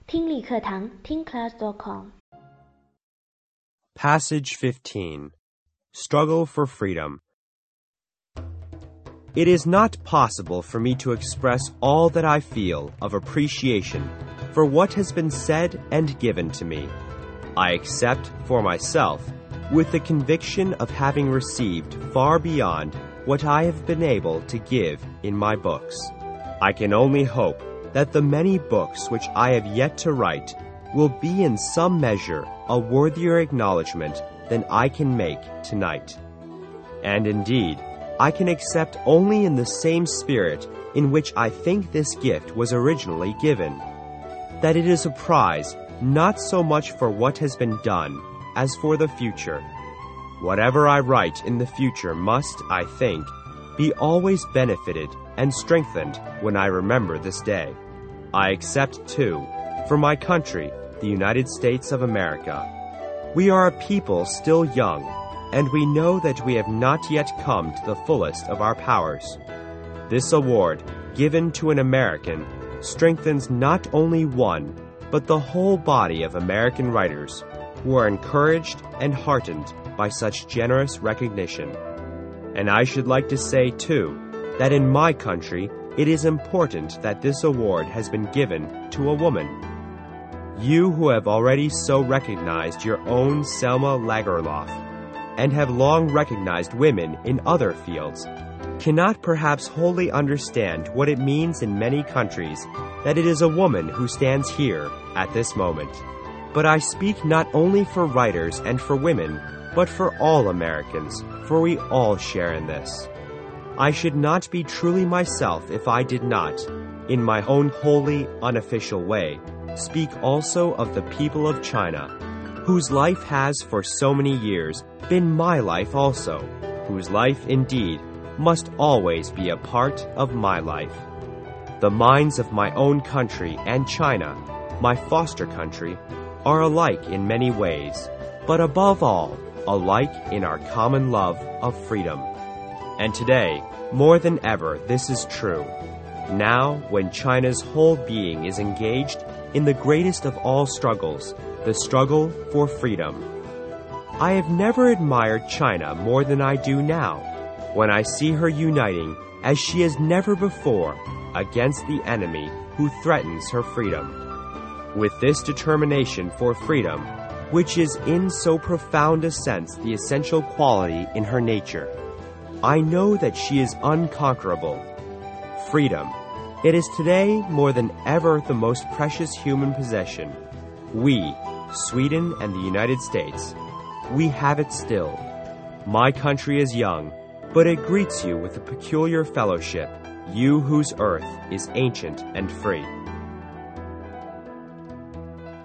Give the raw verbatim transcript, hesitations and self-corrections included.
听力课堂听 class dot com Passage fifteen. Struggle for Freedom. It is not possible for me to express all that I feel of appreciation for what has been said and given to me. I accept for myself, with the conviction of having received far beyond what I have been able to give in my books. I can only hope that the many books which I have yet to write will be in some measure a worthier acknowledgment than I can make tonight. And indeed, I can accept only in the same spirit in which I think this gift was originally given, that it is a prize not so much for what has been done as for the future. Whatever I write in the future must, I think, be always benefited and strengthened when I remember this day. I accept, too, for my country, the United States of America. We are a people still young, and we know that we have not yet come to the fullest of our powers. This award, given to an American, strengthens not only one, but the whole body of American writers, who are encouraged and heartened by such generous recognition. And I should like to say, too, that in my country it is important that this award has been given to a woman. You who have already so recognized your own Selma Lagerlof, and have long recognized women in other fields, cannot perhaps wholly understand what it means in many countries that it is a woman who stands here at this moment. But I speak not only for writers and for women, but for all Americans, for we all share in this. I should not be truly myself if I did not, in my own wholly unofficial way, speak also of the people of China, whose life has for so many years been my life also, whose life indeed must always be a part of my life. The minds of my own country and China, my foster country, are alike in many ways, but above all, alike in our common love of freedom. And today, more than ever, this is true. Now, when China's whole being is engaged in the greatest of all struggles, the struggle for freedom. I have never admired China more than I do now, when I see her uniting, as she has never before, against the enemy who threatens her freedom. With this determination for freedom, which is in so profound a sense the essential quality in her nature, I know that she is unconquerable. Freedom. It is today more than ever the most precious human possession. We, Sweden and the United States, we have it still. My country is young, but it greets you with a peculiar fellowship, you whose earth is ancient and free.